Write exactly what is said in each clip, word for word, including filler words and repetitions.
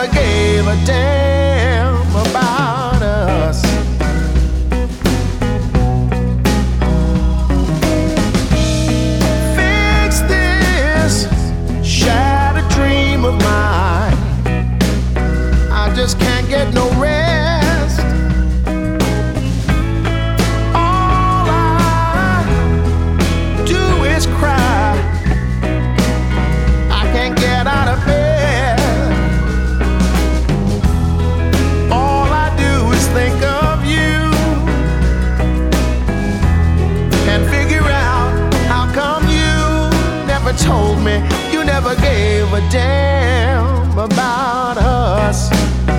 never gave a damn about us. Fix this shattered dream of mine. I just can't get no rest. All I do is cry. I can't get out of bed. All I do is think of you and figure out how come you never told me, you never gave a damn about us.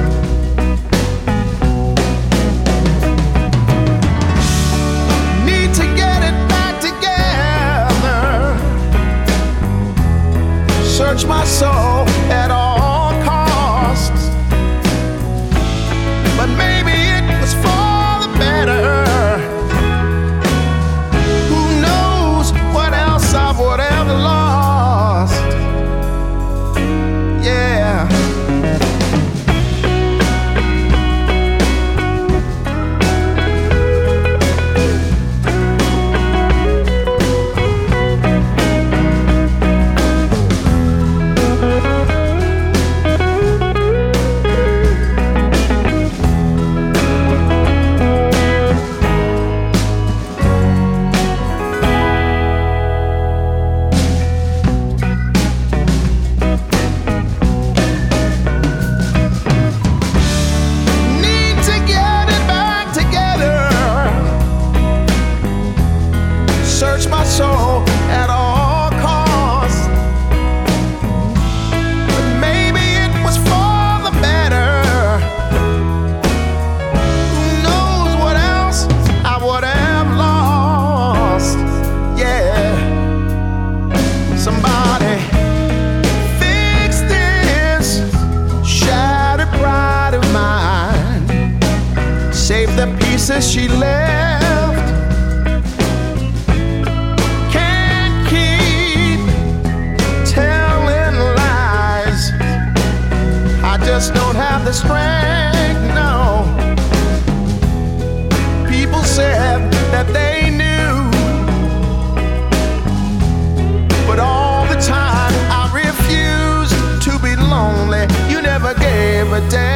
Need to get it back together. Search my soul at all costs, but maybe it was for the better. Who knows what else I would have lost? Yeah. Search my soul at all costs, but maybe it was for the better. Who knows what else I would have lost? Yeah. Somebody fix this shattered pride of mine. Save the pieces she left. Just don't have the strength, no. People said that they knew, but all the time I refused to be lonely. You never gave a damn.